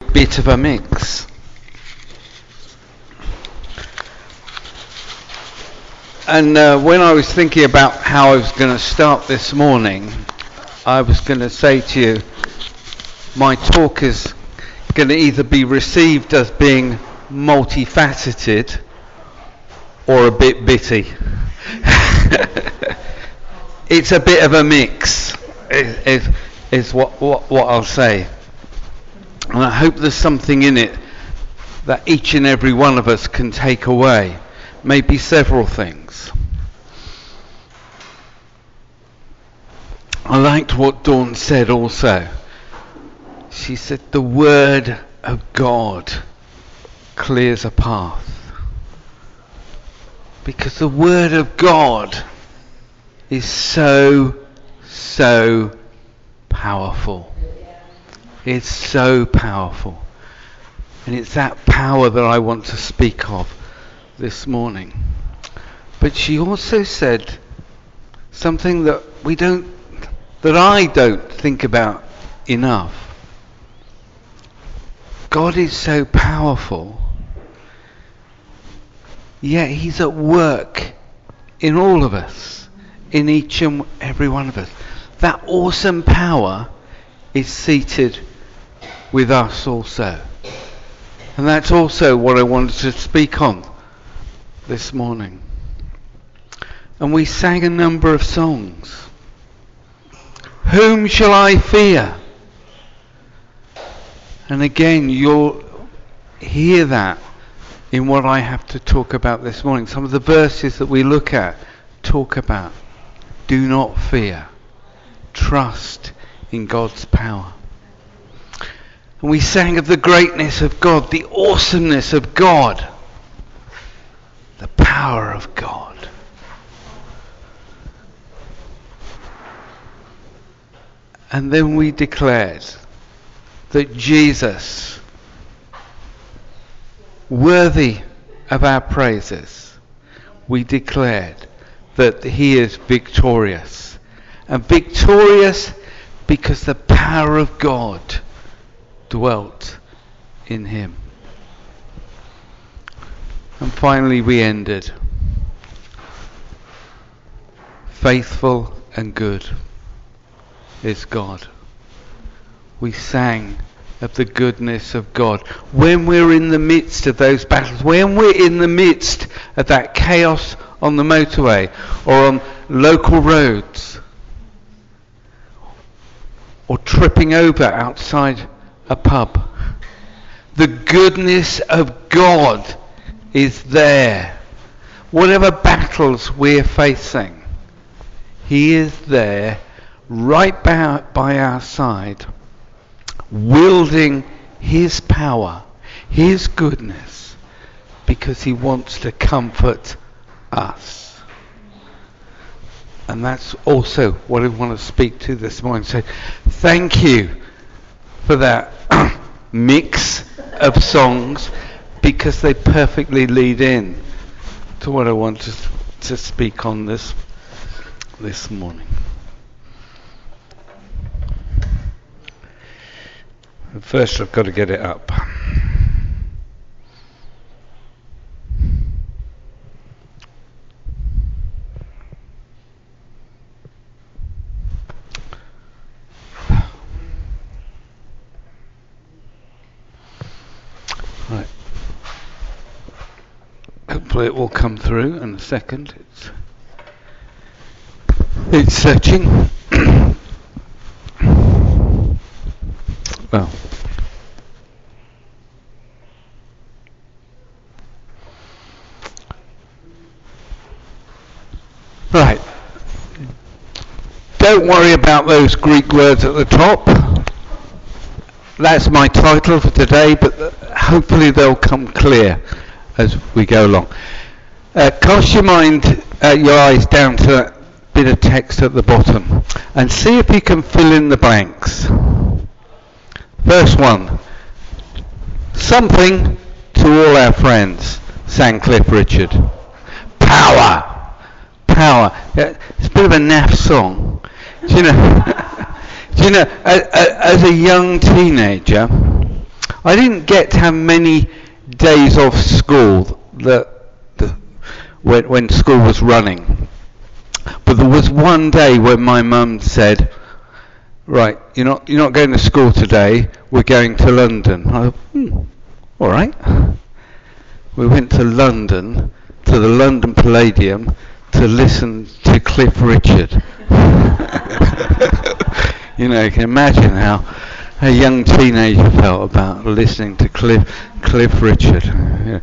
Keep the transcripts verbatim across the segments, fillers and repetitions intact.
bit of a mix. And uh, when I was thinking about how I was going to start this morning, I was going to say to you, my talk is going to either be received as being multifaceted or a bit bitty. It's a bit of a mix, is, is, is what, what, what I'll say. And I hope there's something in it that each and every one of us can take away. Maybe several things. I liked what Dawn said also. She said the Word of God clears a path. Because the Word of God is so, so powerful. It's so powerful. And it's that power that I want to speak of this morning. But she also said something that we don't, that I don't think about enough. God is so powerful, yet He's at work in all of us, in each and every one of us. That awesome power is seated with us also. And that's also what I wanted to speak on this morning. And we sang a number of songs. Whom shall I fear? And again, you'll hear that in what I have to talk about this morning. Some of the verses that we look at talk about do not fear. Trust in God's power. And we sang of the greatness of God, the awesomeness of God, the power of God. And then we declared that Jesus, worthy of our praises, we declared that He is victorious. And victorious because the power of God dwelt in Him. And finally we ended. Faithful and good is God. We sang of the goodness of God. When we're in the midst of those battles, when we're in the midst of that chaos on the motorway or on local roads, or tripping over outside a pub, the goodness of God is there. Whatever battles we're facing, He is there, right by, by our side, wielding His power, His goodness, because He wants to comfort us. And that's also what I want to speak to this morning. So thank you for that mix of songs, because they perfectly lead in to what I want to, to speak on this this morning. First, I've got to get it up. Right. Hopefully it will come through in a second. It's, it's searching. Well, right. Don't worry about those Greek words at the top. That's my title for today, but hopefully they'll come clear as we go along. Uh, cast your mind, uh, your eyes down to that bit of text at the bottom and see if you can fill in the blanks. Verse one. Something to all our friends, sang Cliff Richard. Power. Power. It's a bit of a naff song. Do you know, do you know as, as a young teenager, I didn't get to have many days off school that, that when, when school was running. But there was one day when my mum said, right, you're not, you're not going to school today, we're going to London. I thought, hmm, all right. We went to London, to the London Palladium, to listen to Cliff Richard. You know, you can imagine how a young teenager felt about listening to Cliff, Cliff Richard. Yeah.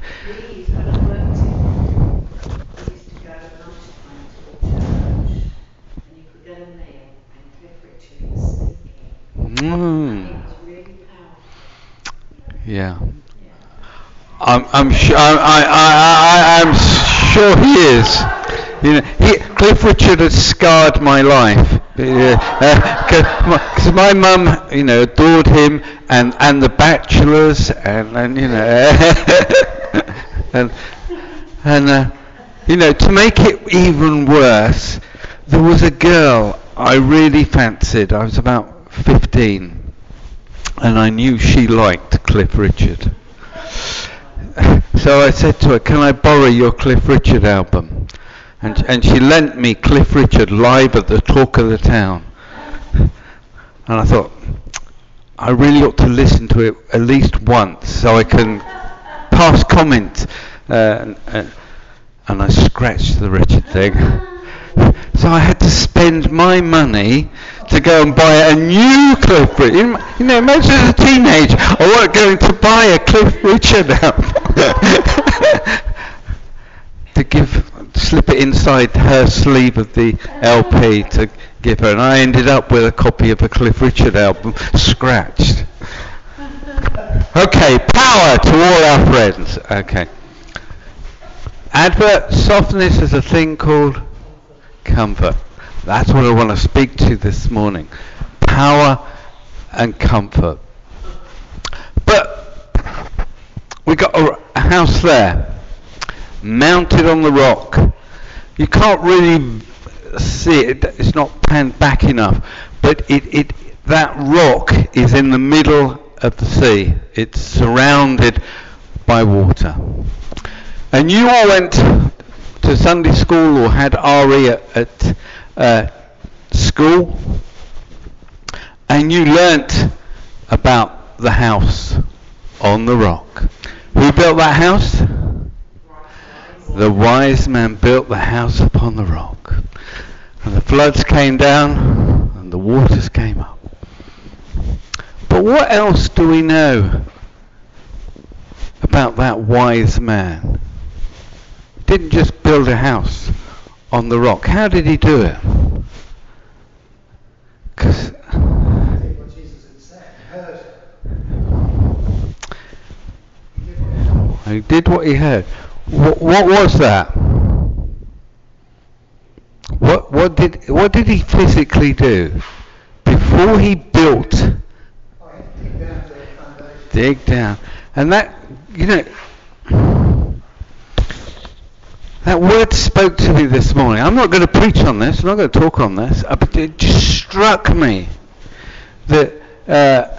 Mm. Yeah. I'm, I'm sure. I, I, I, I'm sure he is. You know, he, Cliff Richard has scarred my life. Because uh, my, my mum, you know, adored him, and, and The Bachelors, and, and you know, and and uh, you know, to make it even worse, there was a girl I really fancied. I was about fifteen, and I knew she liked Cliff Richard. So I said to her, can I borrow your Cliff Richard album? And, and she lent me Cliff Richard live at the Talk of the Town. And I thought, I really ought to listen to it at least once so I can pass comment. Uh, and, uh, and I scratched the Richard thing. So I had to spend my money to go and buy a new Cliff Richard. You, you know, imagine as a teenager, I wasn't going to buy a Cliff Richard album. To give, slip it inside her sleeve of the L P to give her, and I ended up with a copy of a Cliff Richard album scratched. Okay, power to all our friends. Okay. Advert softness is a thing called comfort. That's what I want to speak to this morning. Power and comfort. But we got a, a house there, mounted on the rock. You can't really see it. It's not panned back enough. But it, it that rock is in the middle of the sea. It's surrounded by water. And you all went to Sunday school or had R E at, at uh, school, and you learnt about the house on the rock. Who built that house? The wise man built the house upon the rock. And the floods came down and the waters came up. But what else do we know about that wise man? Didn't just build a house on the rock. How did he do it? Because what Jesus had said, heard. He did what he heard. What, what was that? What what did what did he physically do before he built? Oh, dig down to the foundation. Dig down, and that you know. That word spoke to me this morning. I'm not going to preach on this. I'm not going to talk on this. But it just struck me that, uh,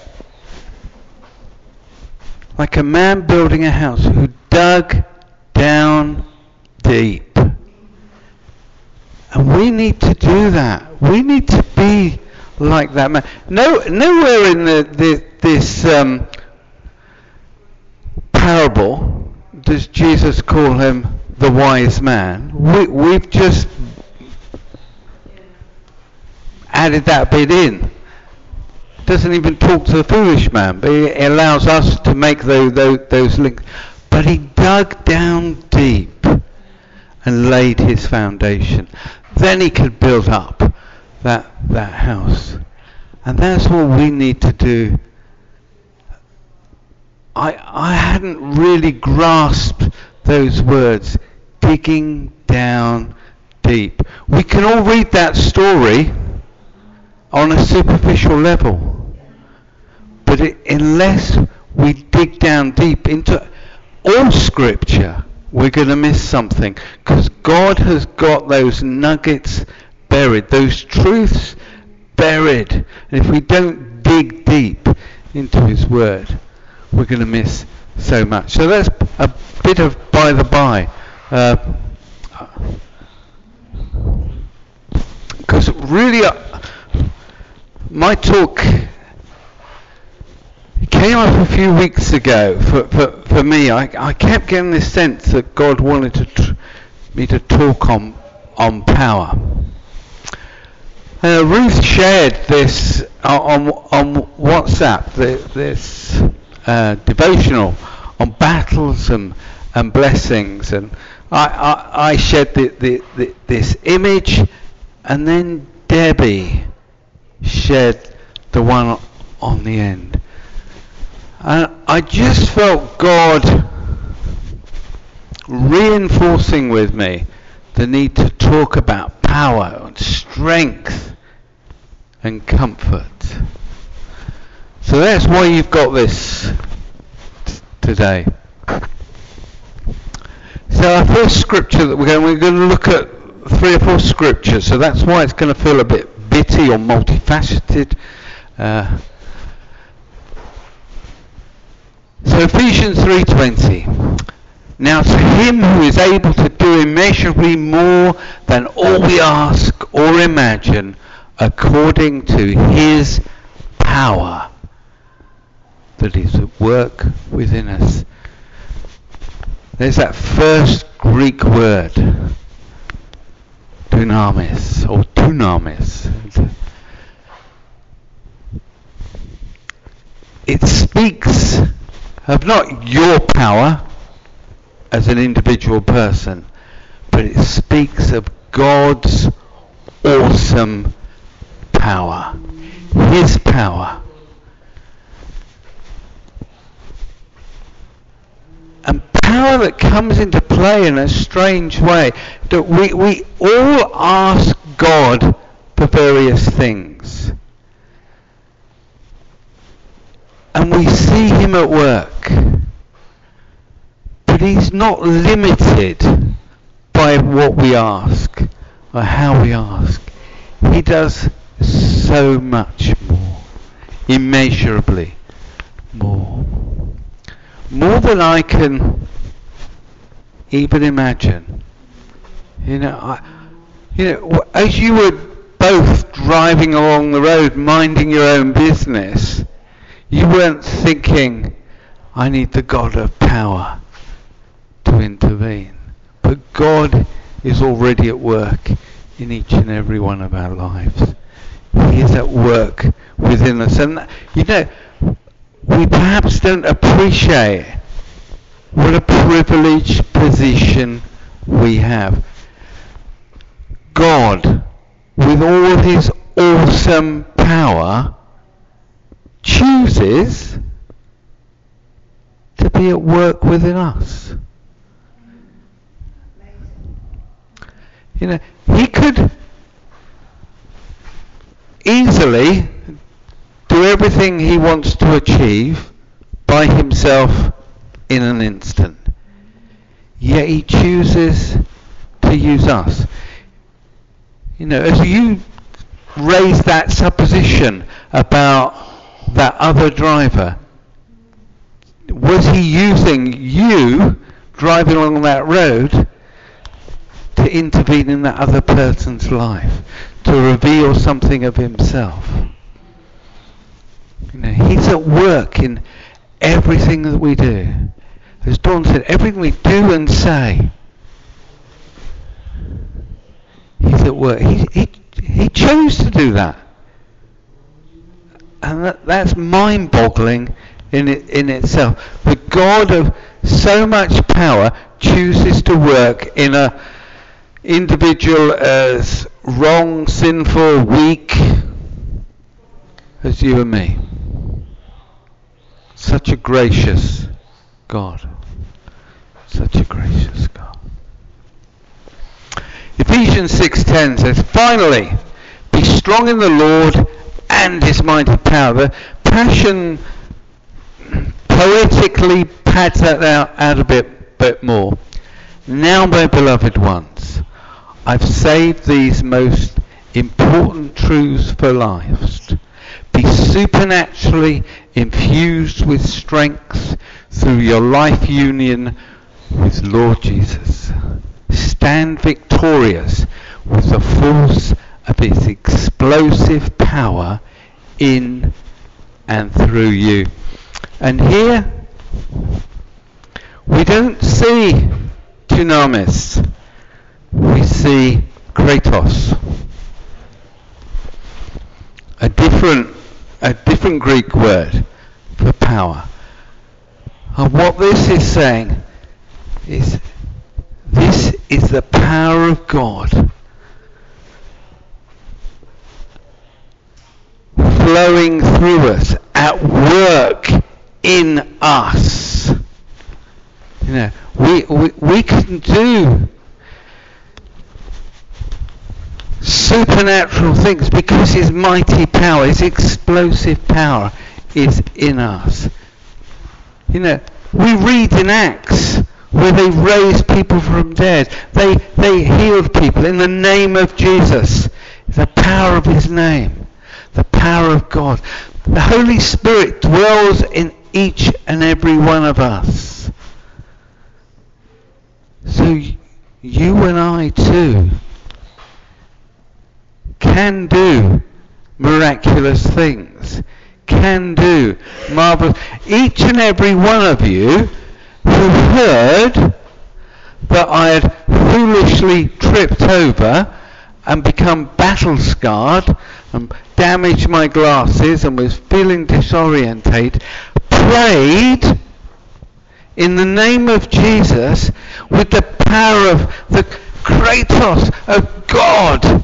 like a man building a house who dug down deep. And we need to do that. We need to be like that man. No, nowhere in the, the, this um, parable does Jesus call him the wise man. We, we've just added that bit in. Doesn't even talk to the foolish man, but it allows us to make those, those, those links. But he dug down deep and laid his foundation. Then he could build up that that house. And that's what we need to do. I I hadn't really grasped those words. Digging down deep. We can all read that story on a superficial level, but it, unless we dig down deep into all Scripture, we're going to miss something, because God has got those nuggets buried, those truths buried, and if we don't dig deep into His Word, we're going to miss so much. So that's a bit of by the by. Because uh, really, uh, my talk came up a few weeks ago. For for, for me, I, I kept getting this sense that God wanted to tr- me to talk on on power. Uh, Ruth shared this on on WhatsApp, the, this uh, devotional on battles and, and blessings, and I, I, I shared the, the, the, this image, and then Debbie shared the one on the end. And I just felt God reinforcing with me the need to talk about power and strength and comfort. So that's why you've got this t- today. So our first scripture that we're going, we're going to look at three or four scriptures. So that's why it's going to feel a bit bitty or multifaceted. Uh, so Ephesians three twenty. Now to him who is able to do immeasurably more than all we ask or imagine, according to his power that is at work within us. There's that first Greek word, dunamis, or dunamis. It speaks of not your power as an individual person, but it speaks of God's awesome power, his power. And power that comes into play in a strange way. That we, we all ask God for various things. And we see him at work. But he's not limited by what we ask or how we ask. He does so much more, immeasurably more. More than I can even imagine. You know, I, you know, as you were both driving along the road, minding your own business, you weren't thinking, I need the God of power to intervene. But God is already at work in each and every one of our lives. He is at work within us. And, you know, we perhaps don't appreciate what a privileged position we have. God, with all his awesome power, chooses to be at work within us. You know, he could easily do everything he wants to achieve by himself in an instant. Yet he chooses to use us. You know, as you raise that supposition about that other driver, was he using you driving along that road to intervene in that other person's life, to reveal something of himself? You know, he's at work in everything that we do. As Dawn said, everything we do and say, he's at work. He, he, he chose to do that. And that, that's mind-boggling in it, in itself. The God of so much power chooses to work in a individual as wrong, sinful, weak as you and me. Such a gracious God. Such a gracious God. Ephesians six ten says, finally, be strong in the Lord and his mighty power. The Passion poetically pads that out, out a bit, bit more. Now, my beloved ones, I've saved these most important truths for life. Be supernaturally infused with strength through your life union with Lord Jesus. Stand victorious with the force of His explosive power in and through you. And here we don't see dunamis, we see kratos, a different a different Greek word for power. And what this is saying is, this is the power of God flowing through us, at work in us. You know, we we, we can do supernatural things because His mighty power, His explosive power is in us. You know, we read in Acts where they raised people from dead. They they healed people in the name of Jesus. The power of His name. The power of God. The Holy Spirit dwells in each and every one of us. So you and I too can do miraculous things, can do marvelous. Each and every one of you who heard that I had foolishly tripped over and become battle scarred and damaged my glasses and was feeling disorientated, prayed in the name of Jesus with the power of the kratos of God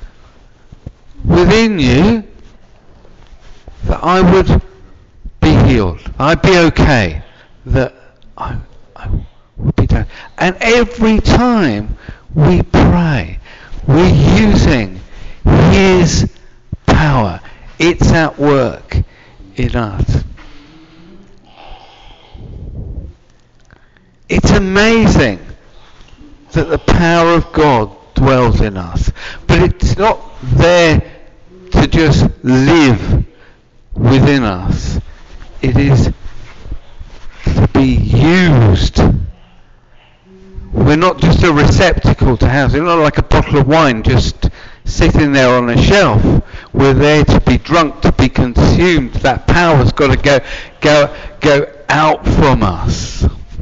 within you, that I would be healed, I'd be okay, that I, I would be done. And every time we pray, we're using His power. It's at work in us. It's amazing that the power of God dwells in us, but it's not there to just live within us. It is to be used. We're not just a receptacle to house. It's not like a bottle of wine just sitting there on a shelf. We're there to be drunk, to be consumed. That power's got to go, go, go out from us.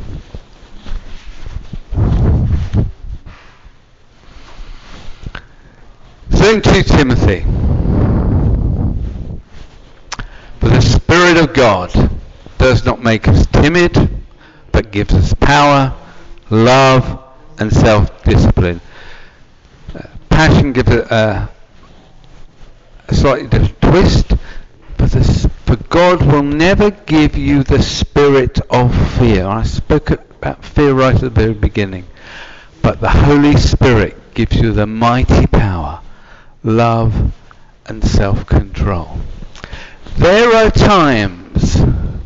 So in Second Timothy, for the Spirit of God does not make us timid, but gives us power, love, and self-discipline. Uh, Passion gives it a, a slightly different twist, but this, for God will never give you the spirit of fear. I spoke about fear right at the very beginning. But the Holy Spirit gives you the mighty power, love, and self-control. There are times,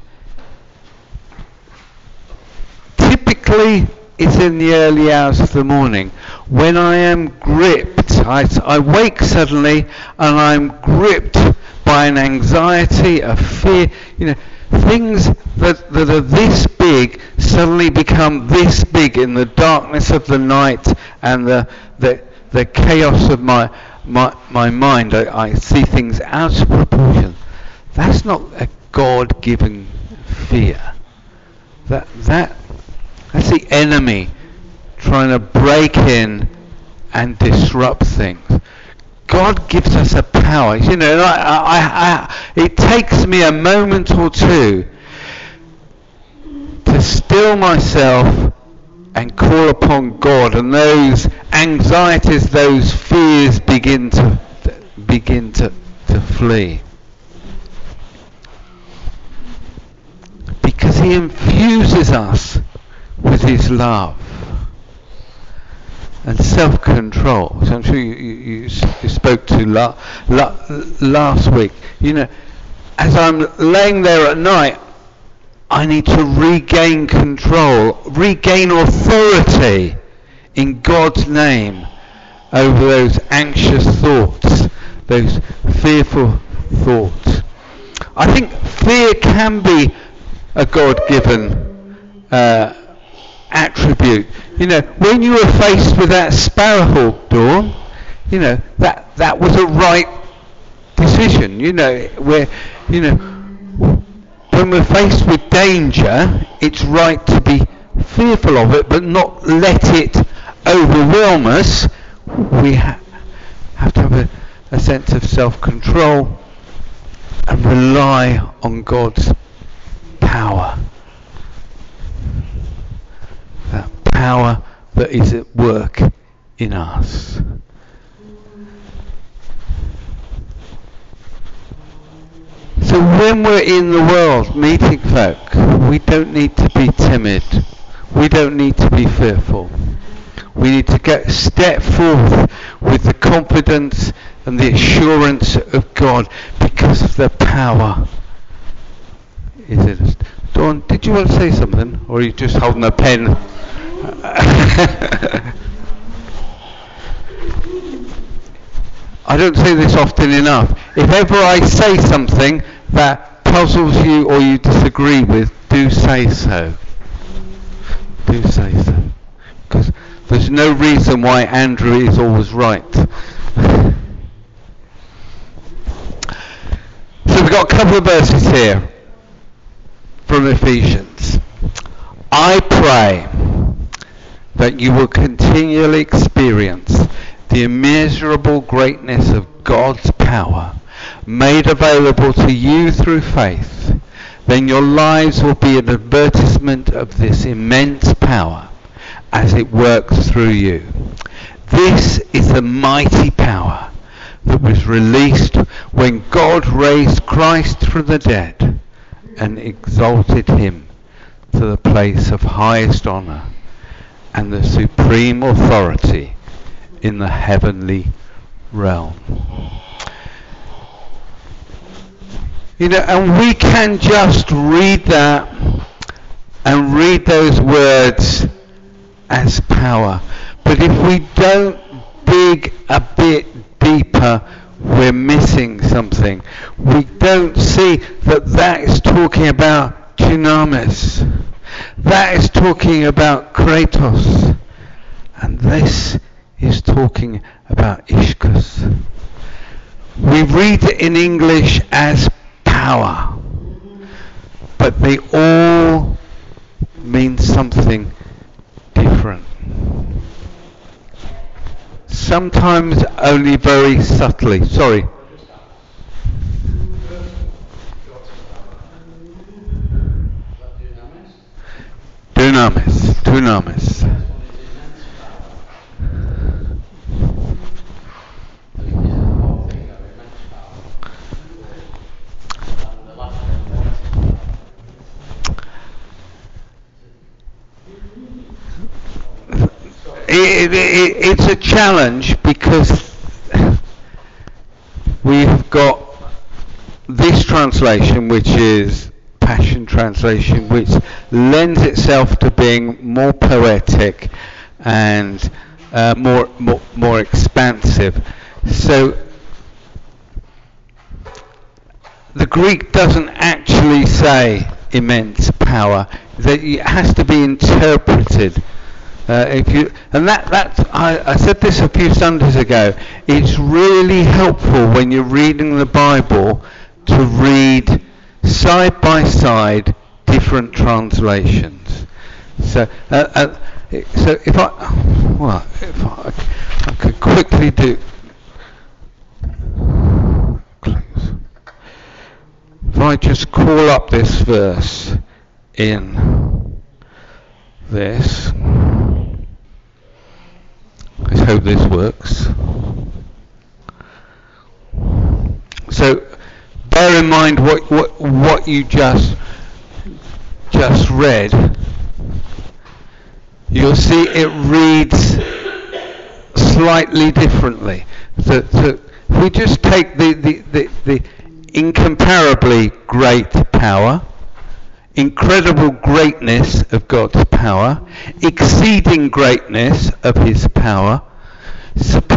typically it's in the early hours of the morning, when I am gripped. I, I wake suddenly and I'm gripped by an anxiety, a fear. You know, things that, that are this big suddenly become this big in the darkness of the night and the the, the chaos of my my, my mind. I, I see things out of proportion. That's not a God-given fear. That that that's the enemy trying to break in and disrupt things. God gives us a power. You know, I, I, I, it takes me a moment or two to still myself and call upon God, and those anxieties, those fears begin to begin to, to flee. Because He infuses us with His love and self-control. So I'm sure you, you, you spoke to la, la, last week. You know, as I'm laying there at night, I need to regain control, regain authority in God's name over those anxious thoughts, those fearful thoughts. I think fear can be a God-given uh, attribute. You know, when you were faced with that Sparrowhawk, Dawn, you know, that that was a right decision. You know, where, you know, when we're faced with danger, it's right to be fearful of it, but not let it overwhelm us. We ha- have to have a, a sense of self-control and rely on God's power. That power that is at work in us. So when we're in the world meeting folk, we don't need to be timid. We don't need to be fearful. We need to get step forth with the confidence and the assurance of God, because of the power is in us. Dawn, did you want to say something, or are you just holding a pen? I don't say this often enough. If ever I say something that puzzles you or you disagree with, do say so. Do say so. Because there's no reason why Andrew is always right. So we've got a couple of verses here from Ephesians. I pray that you will continually experience the immeasurable greatness of God's power made available to you through faith. Then your lives will be an advertisement of this immense power as it works through you. This is the mighty power that was released when God raised Christ from the dead and exalted him to the place of highest honor and the supreme authority in the heavenly realm. You know, and we can just read that and read those words as power. But if we don't dig a bit deeper, we're missing something. We don't see that that is talking about dynamis. That is talking about Kratos. And this is talking about Ischus. We read it in English as power, but they all mean something different. Sometimes only very subtly. Sorry. Dunamis. Dunamis. It, it, it's a challenge because we've got this translation, which is Passion Translation, which lends itself to being more poetic and uh, more, more more expansive. So the Greek doesn't actually say immense power; that it has to be interpreted. Uh, if you and that that I, I said this a few Sundays ago. It's really helpful when you're reading the Bible to read side by side different translations. So, uh, uh, so if I well, if I, I could quickly do. Close. If I just call up this verse in this. Let's hope this works. So bear in mind what what what you just just read. You'll see it reads slightly differently. So, so if we just take the, the, the, the incomparably great power, incredible greatness of God's power, exceeding greatness of his power,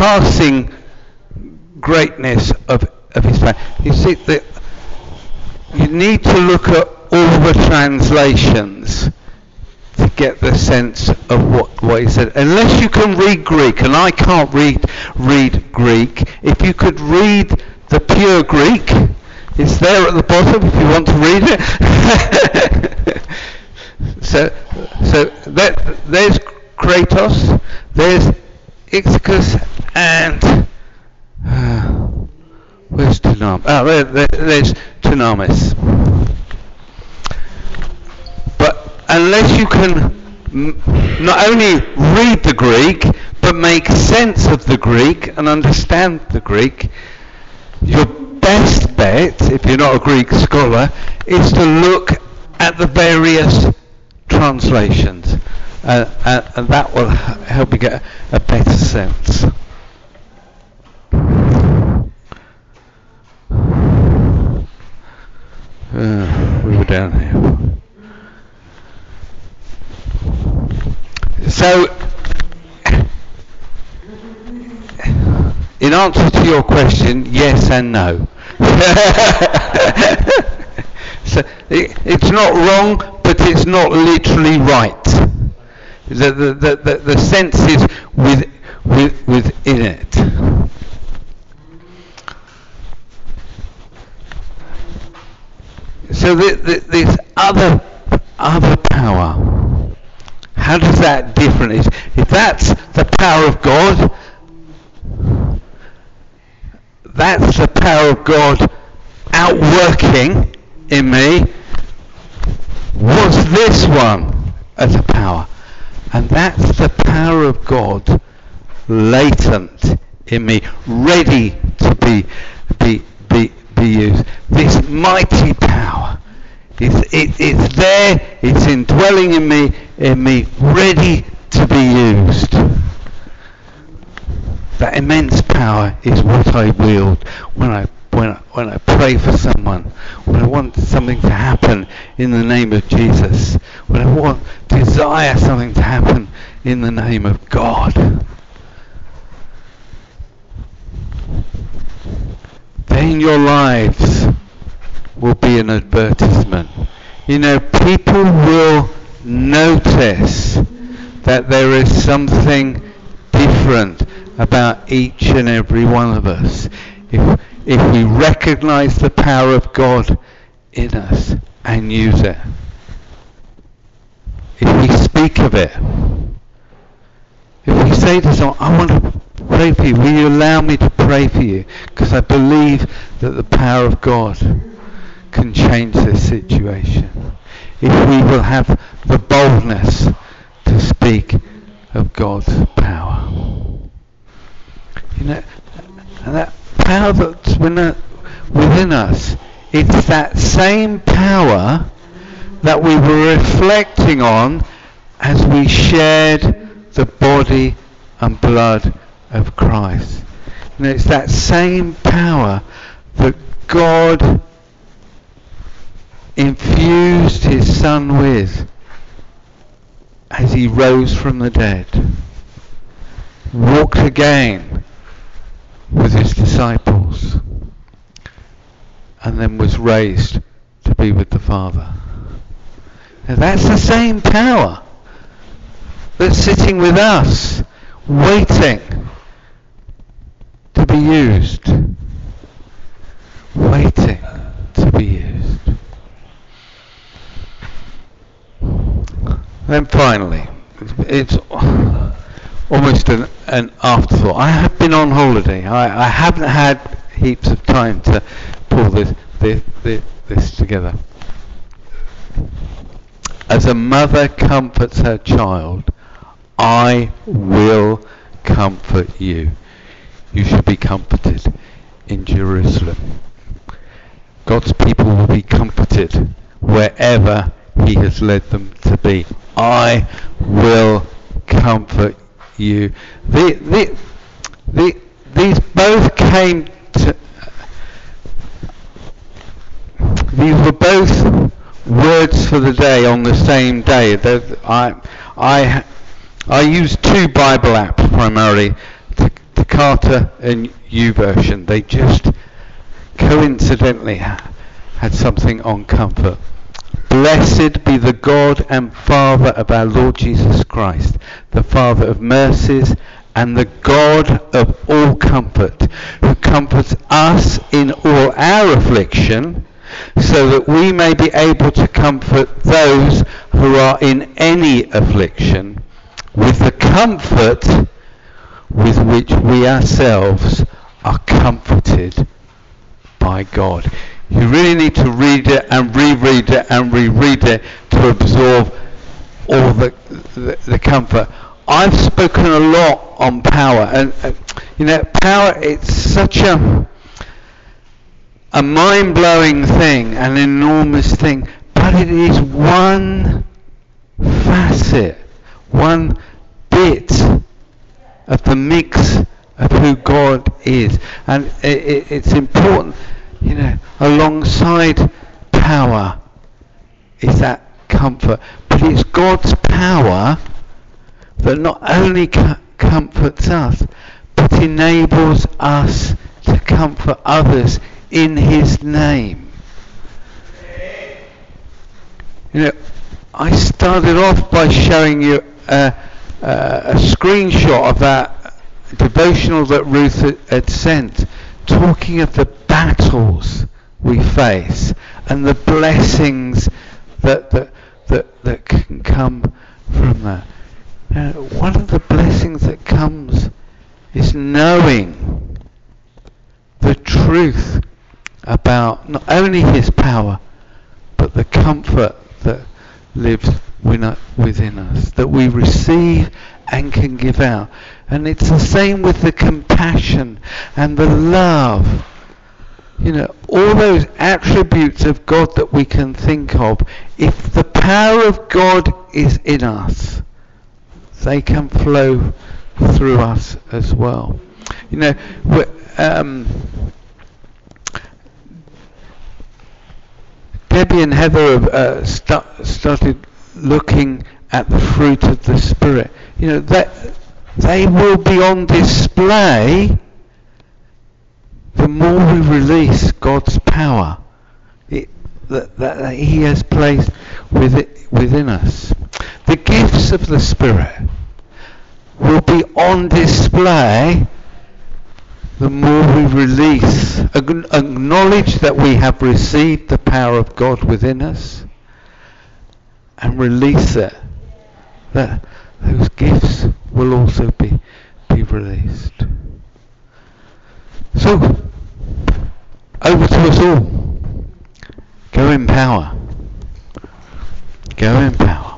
surpassing greatness of, of his power. You see, the, you need to look at all the translations to get the sense of what, what he said. Unless you can read Greek, and I can't read read Greek, if you could read the pure Greek, it's there at the bottom if you want to read it. so so that, there's Kratos, there's Ixicus, and uh, where's Tunamis? Oh, there, there, there's Tunamis. But unless you can m- not only read the Greek, but make sense of the Greek and understand the Greek, your best bet, if you're not a Greek scholar, is to look at the various translations. Uh, uh, and that will h- help you get a, a better sense. Uh, we were down here. So, in answer to your question, yes and no. So it, it's not wrong, but it's not literally right. The the the, the, the sense is with, with within it. So the, the, this other other power, how does that differ? If, if that's the power of God, that's the power of God outworking in me. What's this one as a power? And that's the power of God latent in me, ready to be be be, be used. This mighty power. It's, it, it's there, it's indwelling in me, in me, ready to be used. That immense power is what I wield when I when I, when I pray for someone, when I want something to happen in the name of Jesus, when I want desire something to happen in the name of God. Then your lives will be an advertisement. You know, people will notice that there is something different about each and every one of us. If if we recognize the power of God in us and use it. If we speak of it. If we say to someone, I want to pray for you, will you allow me to pray for you? Because I believe that the power of God can change this situation. If we will have the boldness to speak of God's power. You know, and that power that's within us, it's that same power that we were reflecting on as we shared the body and blood of Christ. And it's that same power that God infused his Son with as he rose from the dead, walked again with his disciples, and then was raised to be with the Father. Now that's the same power that's sitting with us, waiting to be used. Waiting to be used. Then finally, it's almost an, an afterthought. I have been on holiday. I, I haven't had heaps of time to pull this, this, this, this together. As a mother comforts her child, I will comfort you. You should be comforted in Jerusalem. God's people will be comforted wherever he has led them to be. I will comfort you. The, the, the, these both came to, these were both words for the day on the same day. I, I, I use two Bible apps primarily, the, the Carter and YouVersion. They just coincidentally ha- had something on comfort. Blessed be the God and Father of our Lord Jesus Christ, the Father of mercies and the God of all comfort, who comforts us in all our affliction, so that we may be able to comfort those who are in any affliction with the comfort with which we ourselves are comforted by God. You really need to read it and reread it and reread it to absorb all the, the, the comfort. I've spoken a lot on power, and uh, you know, power, it's such a a mind-blowing thing, an enormous thing, but it is one facet, one bit of the mix of who God is. And it, it, it's important, you know, alongside power is that comfort, but it's God's power that not only co- comforts us, but enables us to comfort others in His name. You know, I started off by showing you uh, uh, a screenshot of that devotional that Ruth had, had sent, talking of the battles we face and the blessings that that that, that can come from that. Now, one of the blessings that comes is knowing the truth about not only His power, but the comfort that lives within us, that we receive and can give out. And it's the same with the compassion and the love. You know, all those attributes of God that we can think of, if the power of God is in us, they can flow through us as well. You know, um, Debbie and Heather have uh, st- started looking at the fruit of the Spirit. You know, that they will be on display the more we release God's power it, that, that, that He has placed with it, within us. The gifts of the Spirit will be on display the more we release, acknowledge that we have received the power of God within us, and release it. That those gifts will also be, be released. So, over to us all. Go in power. Go in power.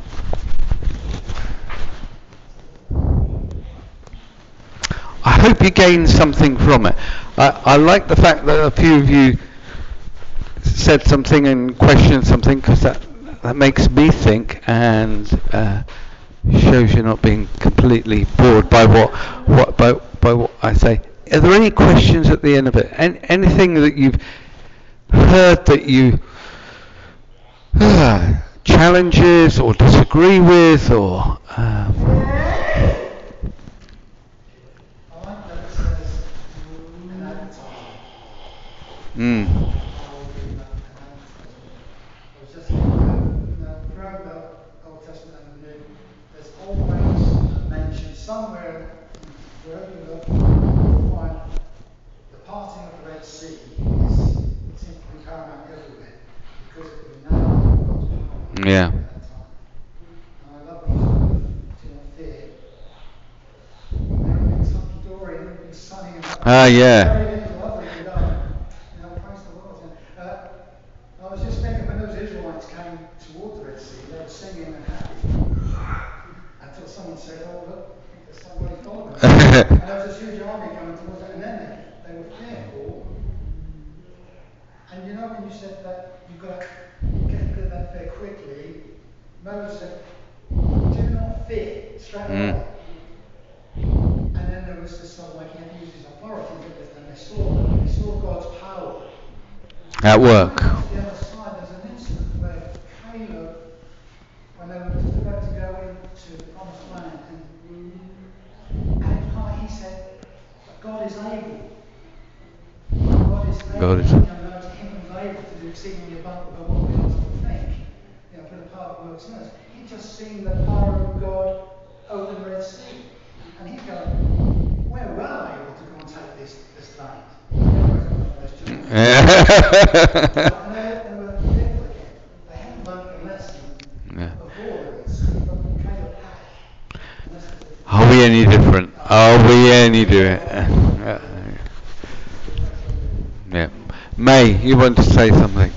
I hope you gained something from it. I, I like the fact that a few of you said something and questioned something, because that, that makes me think and uh, shows you're not being completely bored by what, what by, by what I say. Are there any questions at the end of it? Any, anything that you've heard that you uh, challenges or disagree with, or um, Mm. I was just thinking, you know, throughout the Old Testament and the New, there's always mention somewhere, wherever you look, you'll find the parting of the Red Sea is, seems to be paramount everywhere, because it was now God's power Yeah. at that time. And I love when you talk about fear. Everything's hunky-dory, everything's sunny and Ah, yeah. everything's lovely, you know. Praise the Lord. Uh, I was just thinking, when those Israelites came toward the Red Sea, they were singing and happy until someone said, "Oh, look, there's somebody following us." And there was this huge army coming towards them, and then they, they were fearful. And you know, when you said that you've got to get rid of that fear quickly, Moses said, "Do not fear," straight away. Mm. And then there was this sort of like he had to use his authority, and they saw, they saw God's power. At work. On the other side, there's an incident where Caleb, when they were just about to go into the promised land, and, and part he said, God is able. God is able. God is- You know, to him was able to do exceedingly abundantly above what we ask or think, you know, for the power that works in us. He'd just seen the power of God open the Red Sea. And he's going, where were I able to go and take this, this land? Yeah. And they, they were fearful again. They hadn't learned the lesson Yeah. of all the Red Sea, but became a path. And that's the- Are we any different? Are we any different? Uh, yeah. May, you want to say something?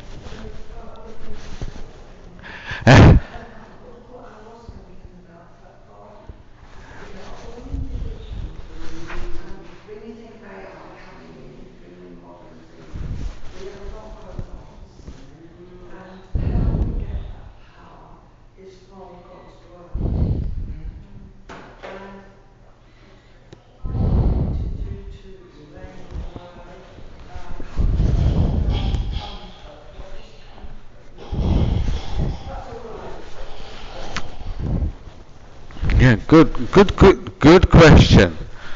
Yeah, good, good, good, good question.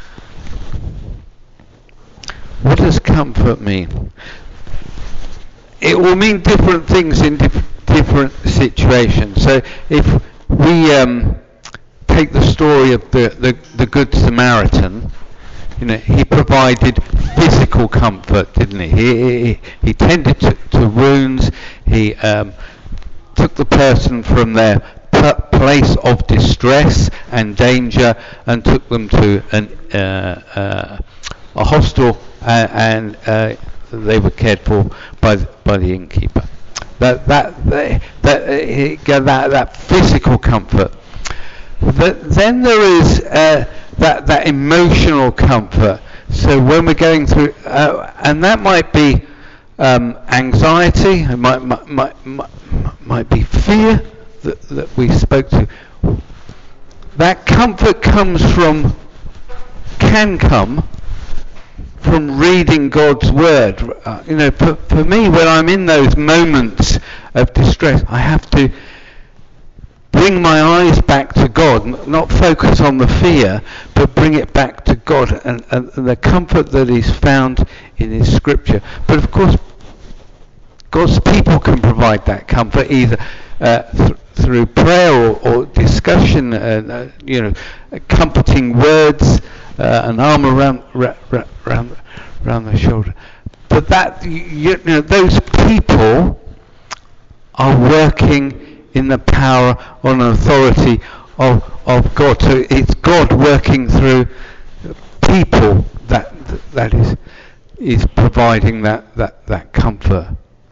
What does comfort mean? It will mean different things in dif- different situations. So if we um, take the story of the, the, the Good Samaritan, you know, he provided physical comfort, didn't he? He, he, he tended to, to wounds. He um, took the person from their p- place of distress and danger and took them to an, uh, uh, a hostel, uh, and uh, they were cared for by the, by the innkeeper. That that that that, uh, that, that physical comfort. But then there is uh, that that emotional comfort. So when we're going through, uh, and that might be um, anxiety, it might might, might might might be fear that that we spoke to. That comfort comes from, can come from reading God's word. Uh, you know, for, for me, when I'm in those moments of distress, I have to bring my eyes back to God, not focus on the fear, but bring it back to God and, and the comfort that is found in His Scripture. But of course, God's people can provide that comfort either uh, th- through prayer or, or discussion, and uh, you know, comforting words, uh, an arm around ra- ra- around around the shoulder. But that, you, you know, those people are working in the power and authority of of God. So it's God working through people that that is is providing that that that comfort.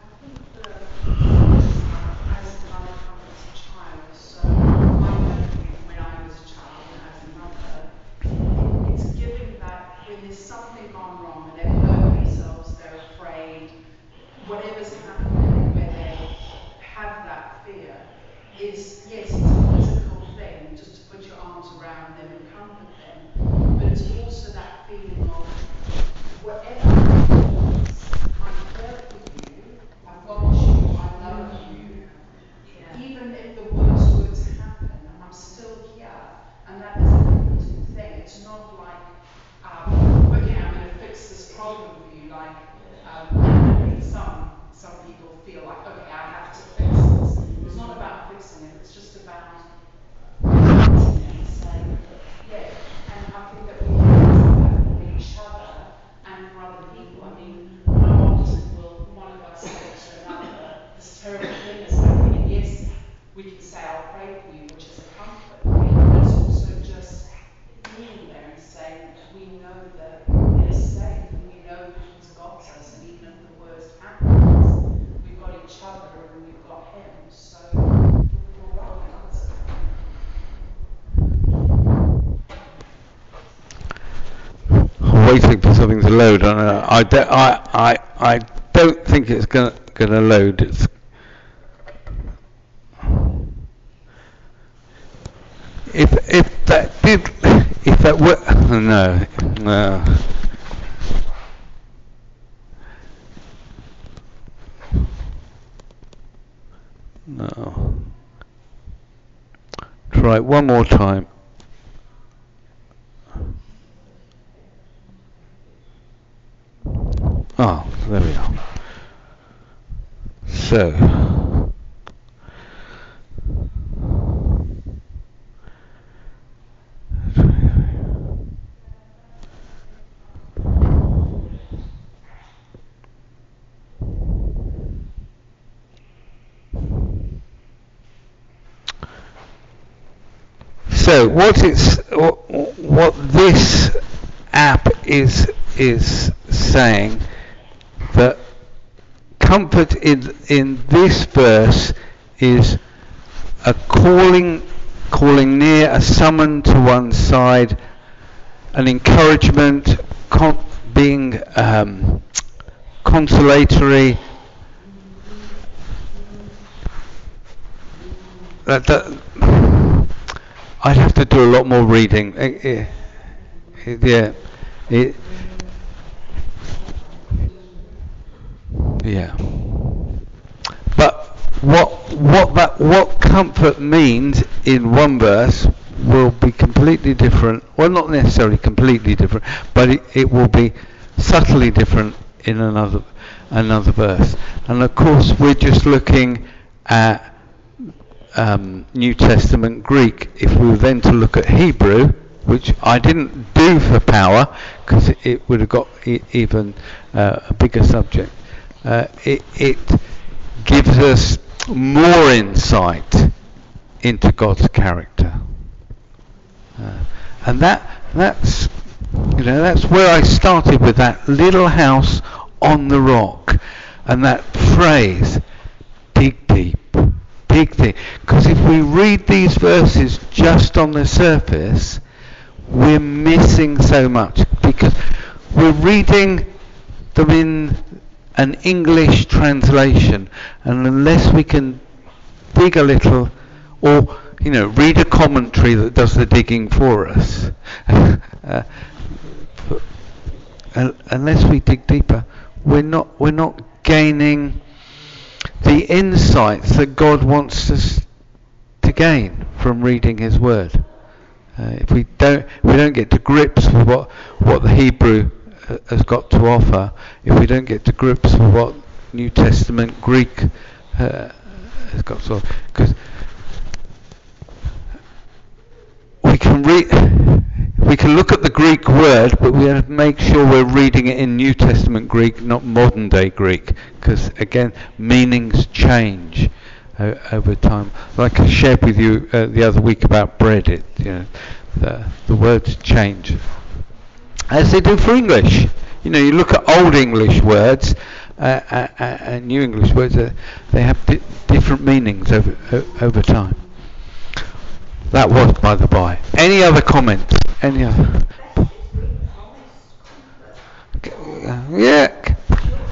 Whatever's happening, where they have that fear, is, yes, it's a physical thing, just to put your arms around them and comfort them, but it's also that feeling of, whatever happens, I'm there with you, I've got you, I love you, even if the worst were to happen, I'm still here, and that is a comforting thing. It's not like, um, okay, I'm going to fix this problem for you, like, um, some some people feel like, okay, I have to fix this. It's not about fixing it, it's just about fixing it and saying, yeah, and I think that we can do that for each other and for other people. I mean, how often will one of us say to another, this terrible thing is happening, and yes, we can say, I'll pray for you, which is a comfort, but it's also just being there and saying, we know that we're safe, and we know that He's got us, and even if the worst happens, we've got each other and we've got Him, so we're all right. I'm waiting for something to load. I, know. I, don't, I, I, I don't think it's going to load. It's if if that did if that were no no. No. Try it one more time. Oh, there we are. So, so what it's what, what this app is is saying, that comfort in in this verse is a calling calling near, a summon to one side, an encouragement, con- being um, consolatory. That, that I'd have to do a lot more reading. It, it, it, yeah, it, yeah. But what what that what comfort means in one verse will be completely different. Well, not necessarily completely different, but it, it will be subtly different in another another verse. And of course, we're just looking at Um, New Testament Greek. If we were then to look at Hebrew, which I didn't do for power because it, it would have got e- even uh, a bigger subject, uh, it, it gives us more insight into God's character, uh, and that that's you know that's where I started with that little house on the rock, and that phrase, dig deep. Big thing, because if we read these verses just on the surface, we're missing so much, because we're reading them in an English translation, and unless we can dig a little, or you know, read a commentary that does the digging for us, uh, unless we dig deeper, we're not we're not gaining the insights that God wants us to gain from reading His Word. Uh, if we don't, if we don't get to grips with what what the Hebrew uh, has got to offer, if we don't get to grips with what New Testament Greek uh, has got to offer, because we can read. We can look at the Greek word, but we have to make sure we're reading it in New Testament Greek, not modern day Greek, because again, meanings change uh, over time. Like I shared with you uh, the other week about bread, it, you know, the, the words change, as they do for English. You know, you look at Old English words uh, uh, uh, and New English words, uh, they have di- different meanings over uh, over time. That was by the by. Any other comments? Any other? Yeah.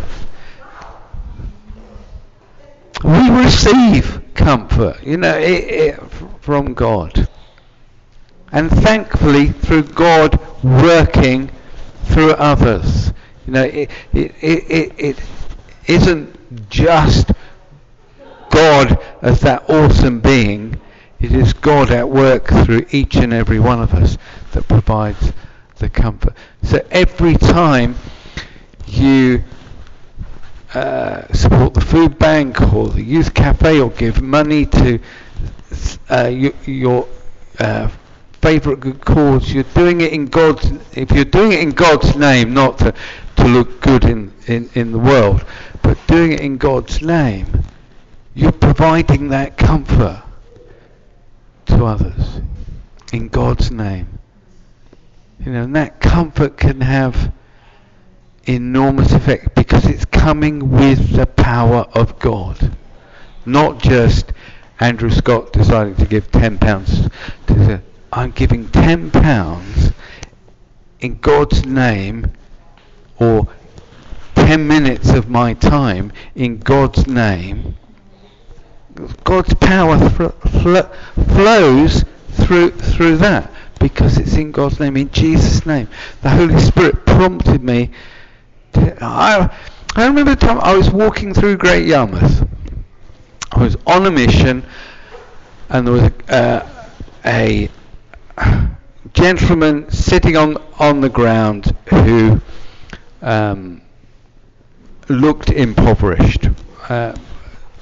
We receive comfort, you know, it, it, from God. And thankfully, through God working through others. You know, it, it, it, it, it isn't just God as that awesome being. It is God at work through each and every one of us that provides the comfort. So every time you uh, support the food bank or the youth cafe or give money to uh, you, your uh, favourite good cause, you're doing it in God's. If you're doing it in God's name, not to, to look good in, in, in the world, but doing it in God's name, you're providing that comfort to others in God's name. You know, and that comfort can have enormous effect because it's coming with the power of God, not just Andrew Scott deciding to give ten pounds to the, I'm giving ten pounds in God's name, or ten minutes of my time in God's name. God's power fl- fl- flows through through that because it's in God's name, in Jesus' name. The Holy Spirit prompted me to, I, I remember the time I was walking through Great Yarmouth. I was on a mission, and there was uh, a gentleman sitting on, on the ground who um, looked impoverished. Uh,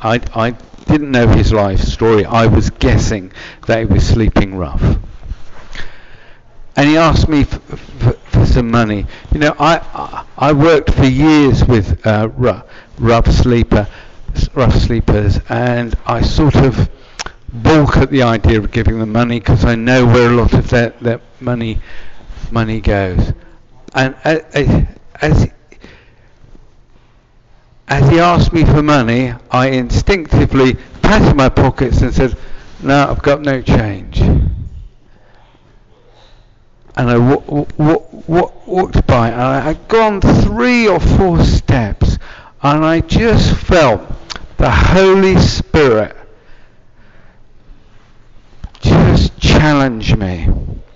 I, I didn't know his life story. I was guessing that he was sleeping rough. And he asked me f- f- for some money. You know, I I, I worked for years with uh, rough, rough sleeper, rough sleepers, and I sort of balk at the idea of giving them money because I know where a lot of their, their money money goes. And uh, uh, as as he asked me for money, I instinctively patted my pockets and said, "No, I've got no change." And I w- w- w- w- walked by, and I had gone three or four steps, and I just felt the Holy Spirit just challenge me.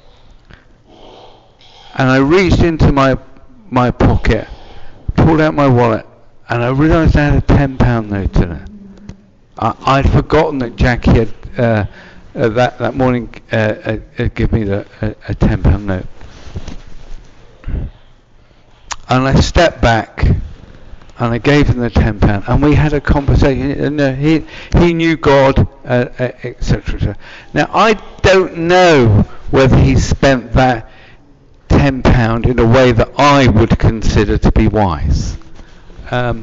And I reached into my my pocket, pulled out my wallet, and I realised I had a ten pound note in it. I, I'd forgotten that Jackie had uh, uh, that that morning uh, uh, uh, given me the, uh, a ten pound note. And I stepped back, and I gave him the ten pound, and we had a conversation. And uh, he he knew God, uh, uh, et cetera. Now I don't know whether he spent that ten pound in a way that I would consider to be wise, um,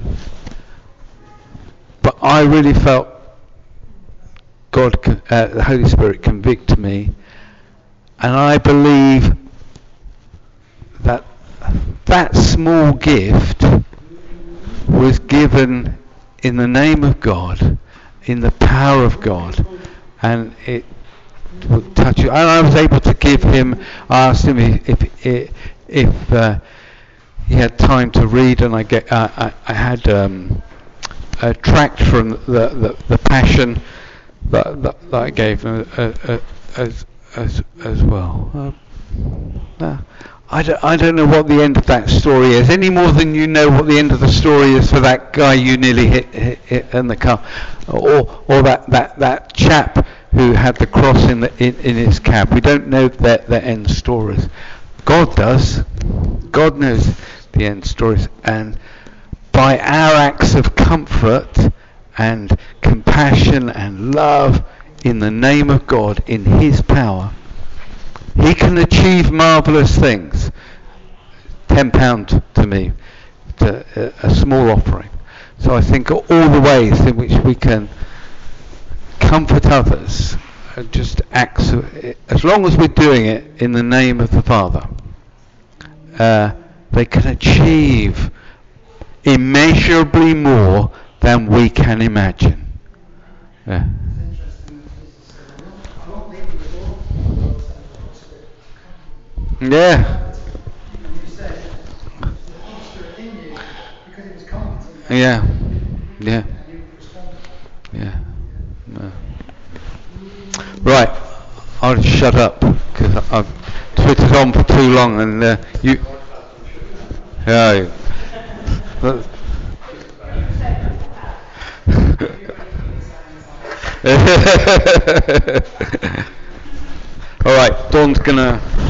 but I really felt God, uh, the Holy Spirit, convict me, and I believe that that small gift was given in the name of God, in the power of God, and it would touch you. And I was able to give him, I asked him if if, if uh, he had time to read, and I get uh, I, I had um, a tract from the, the, the Passion that, that, that I gave him uh, uh, as as as well. Uh, uh, I don't, I don't know what the end of that story is, any more than you know what the end of the story is for that guy you nearly hit, hit, hit in the car, or or that, that, that chap who had the cross in, the, in, in his cab. We don't know their, their end stories. God does. God knows the end stories, and by our acts of comfort and compassion and love in the name of God, in his power, he can achieve marvellous things. Ten pound to me, to, uh, a small offering. So I think all the ways in which we can comfort others, are just acts of, as long as we're doing it in the name of the Father, uh, they can achieve immeasurably more than we can imagine. Yeah. Yeah. Yeah. Yeah. Yeah. No. Right. I'll shut up because I've twittered on for too long, and uh, you. Yeah. All right. Dawn's gonna